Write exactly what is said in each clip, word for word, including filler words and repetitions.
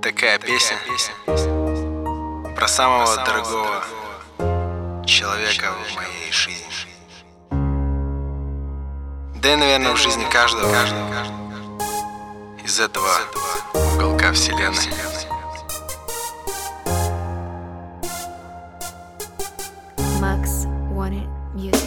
Такая песня про самого дорогого человека в моей жизни. Да и, наверное, в жизни каждого из этого уголка вселенной. Max wanted music.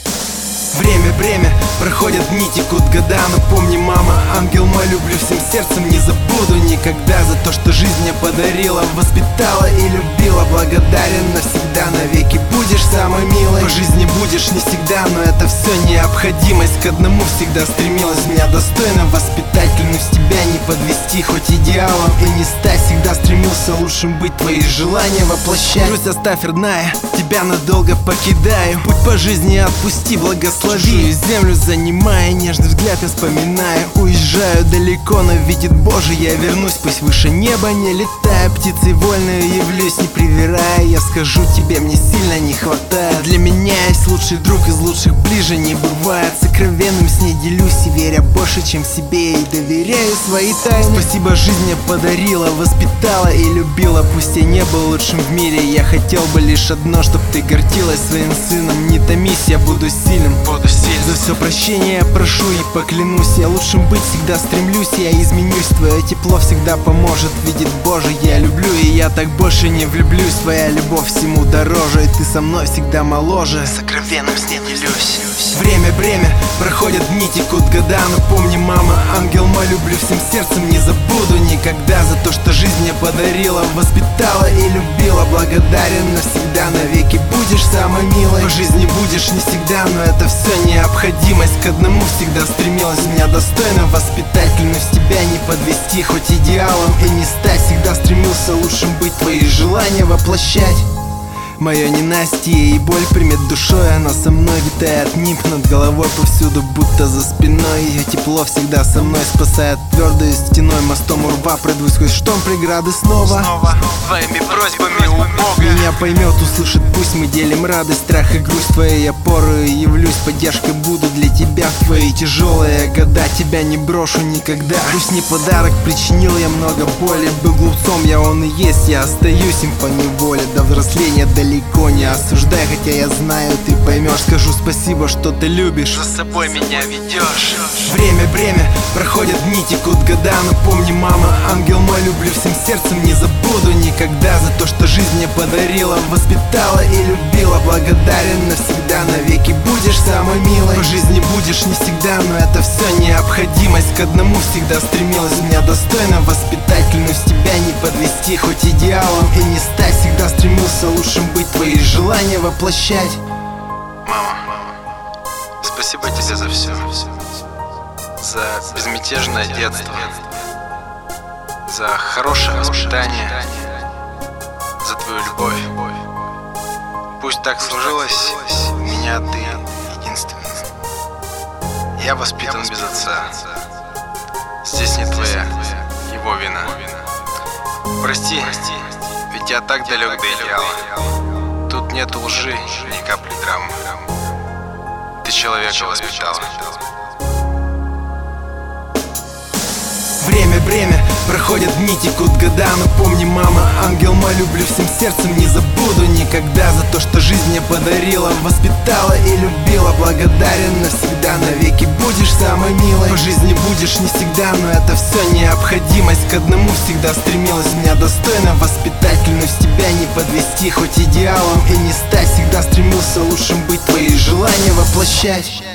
Время, время, проходят дни, текут года. Но помни, мама, ангел мой, люблю всем сердцем, не забуду никогда за то, что жизнь мне подарила, воспитала и любила. Благодарен навсегда, навеки будешь самой милой. По жизни будешь не всегда, но это все необходимость. К одному всегда стремилась, меня достойно воспитать. Клянусь тебя не подвести, хоть идеалом и не стать. Всегда стремился лучшим быть, твои желания воплощать. Грусть оставь, родная, тебя надолго покидаю. Путь по жизни отпусти, благослови. Землю занимая, нежный взгляд я вспоминаю. Уезжаю далеко, но видит Божий, я вернусь. Пусть выше неба не летая, птицей вольную явлюсь, не привирая. Я скажу тебе, мне сильно не хватает. Для меня есть лучший друг, из лучших ближе не бывает. Сокровенным с ней делюсь и веря больше, чем себе, и доверяю свои тайны. Спасибо, жизнь мне подарила, воспитала и любила. Пусть я не был лучшим в мире, я хотел бы лишь одно, чтоб ты гордилась своим сыном. Не томись, я буду сильным, буду сильным. За все прощение я прошу и поклянусь, я лучшим быть всегда стремлюсь. Я изменюсь, твое тепло всегда поможет, видит Божий, я люблю. И я так больше не влюблюсь, твоя любовь всему дороже, и ты со мной всегда моложе, сокровенным с ней делюсь. Время, время, проходят дни, текут года. Но помни, мама, ангел мой, люблю всем сердцем, не забуду никогда за то, что жизнь мне подарила, воспитала и любила. Благодарен навсегда, навеки будешь самой милой. По жизни будешь не всегда, но это все необходимость. К одному всегда стремилась, меня достойно воспитать. Клянусь тебя не подвести, хоть идеалом и не стать. Всегда стремился лучшим быть, твои желания воплощать. Мое ненастье и боль примет душой, она со мной витает нимб над головой повсюду, будто за спиной. Ее тепло всегда со мной спасает твердой стеной, мостом урва пройду сквозь шторм преграды снова. Снова твоими просьбами у Бога меня поймет, услышит, пусть мы делим радость, страх и грусть. Твоей опорой явлюсь, поддержкой буду для тебя в твои тяжелые года. Тебя не брошу никогда. Пусть не подарок, причинил я много боли. Был глупцом, я он и есть, я остаюсь им по неволе. До взросления далеко не осуждай, хотя я знаю, ты поймешь. Скажу спасибо, что ты любишь, за собой меня ведешь. Время, время, проходят дни, текут года. Но помни, мама, ангел мой, люблю всем сердцем, не забуду никогда за то, что жизнь мне подарила, воспитала и любила. Благодарен навсегда, навеки будешь самой милой. По жизни будешь не всегда, но это все необходимость. К одному всегда стремилась, меня достойно воспитать. Клянусь тебя не подвести, хоть идеалом и не стать. Всегда стремился лучшим быть, твои желания воплощать. Мама, спасибо тебе за все, за безмятежное детство, за хорошее воспитание, за твою любовь. Пусть так сложилось, у меня ты единственный. Я воспитан без отца. Здесь не твоя, его вина. Прости, ведь я так далек до идеала. Тут нет лжи, ни капли драмы. Ты человека воспитала. Время, время, проходят дни, текут года. Но помни, мама, ангел мой, люблю всем сердцем, не забуду никогда за то, что жизнь мне подарила, воспитала и любила. Благодарен навсегда, навеки будешь самой милой. По жизни будешь не всегда, но это все необходимость. К одному всегда стремилась, меня достойно воспитать. Клянусь тебя не подвести, хоть идеалом и не стать. Всегда стремился лучшим быть, твои желания воплощать.